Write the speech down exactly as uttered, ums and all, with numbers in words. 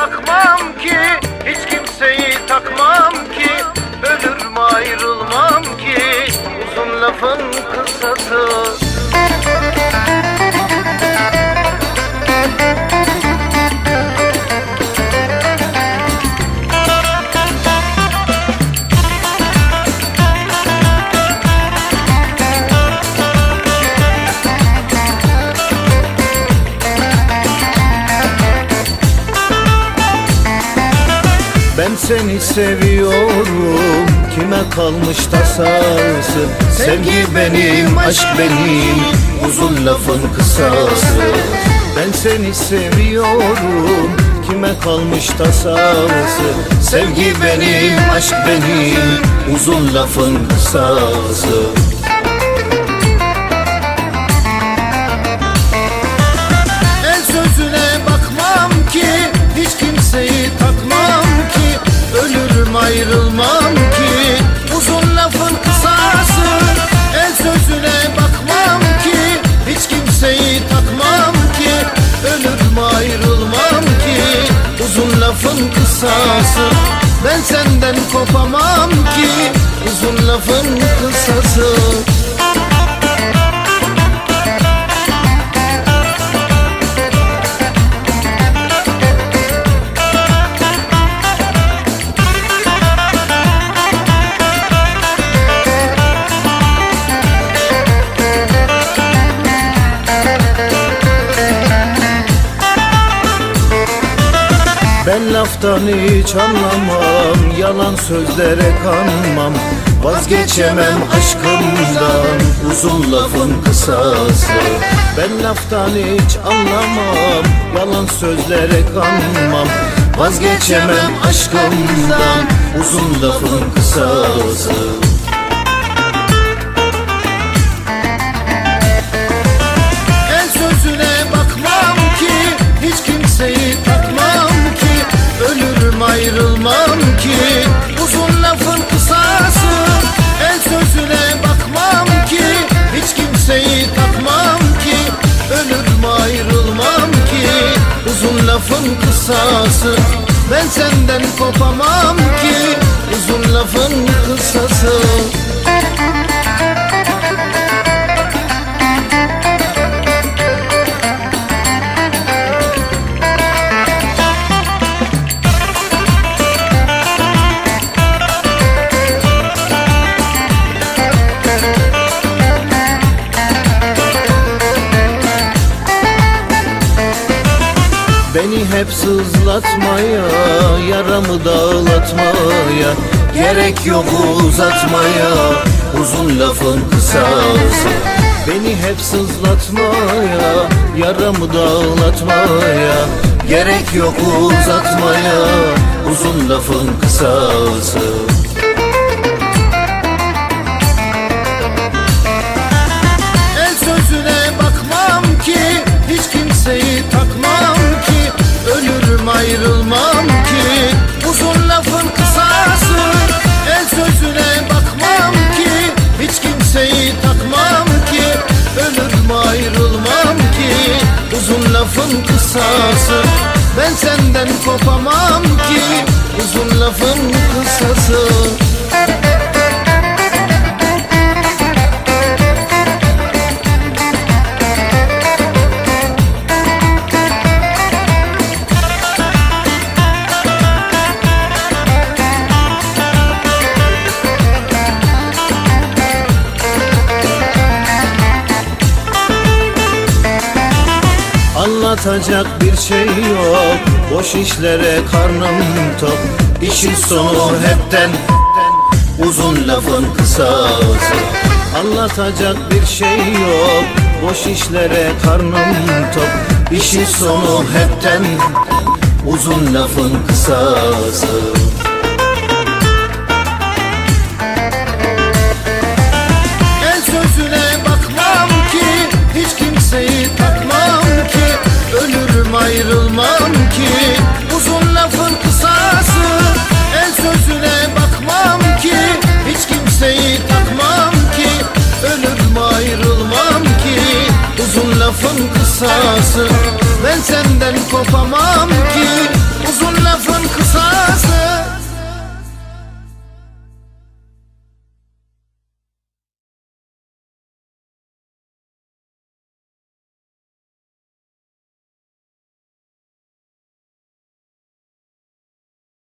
bakmam ki, hiç kimseyi takmam ki, ölürüm ayrılmam ki, uzun lafın kısası. Ben seni seviyorum, kime kalmış tasası? Sevgi benim, aşk benim, uzun lafın kısası. Ben seni seviyorum, kime kalmış tasası? Sevgi benim, aşk benim, uzun lafın kısası. El sözüne bakmam ki, hiç kimseyi takmam ki, ölürüm ayrılmam ki, uzun lafın kısası. El sözüne bakmam ki, hiç kimseyi takmam ki, ölürüm ayrılmam ki, uzun lafın kısası. Ben senden kopamam ki, uzun lafın kısası. Ben laftan hiç anlamam, yalan sözlere kanmam, vazgeçemem aşkımdan, uzun lafın kısası. Ben laftan hiç anlamam, yalan sözlere kanmam, vazgeçemem aşkımdan, uzun lafın kısası. El sözüne bakmam ki, hiç kimseyi takmam ki, ölürüm ayrılmam ki, uzun lafın kısası. El sözüne bakmam ki, hiç kimseyi takmam ki, ölürüm ayrılmam ki, uzun lafın kısası. Ben senden kopamam ki, uzun lafın kısası. Beni hep sızlatmaya, yaramı dağlatmaya, gerek yok uzatmaya, uzun lafın kısası. Beni hep sızlatmaya, yaramı dağlatmaya, gerek yok uzatmaya, uzun lafın kısası. El sözüne bakmam ki, hiç kimseyi takmam ki, ölürüm ayrılmam ki, uzun lafın kısası. El sözüne bakmam ki, hiç kimseyi takmam ki, ölürüm ayrılmam ki, uzun lafın kısası. Ben senden kopamam ki, uzun lafın kısası. Anlatacak bir şey yok, boş işlere karnım tok, İşin sonu hepten uzun lafın kısası. Anlatacak bir şey yok, boş işlere karnım tok, İşin sonu hepten uzun lafın kısası. El sözüne bakmam ki, hiç kimseyi takmam ki, ölürüm ayrılmam ki, uzun lafın kısası. El sözüne bakmam ki, hiç kimseyi takmam ki, ölürüm ayrılmam ki, uzun lafın kısası. Ben senden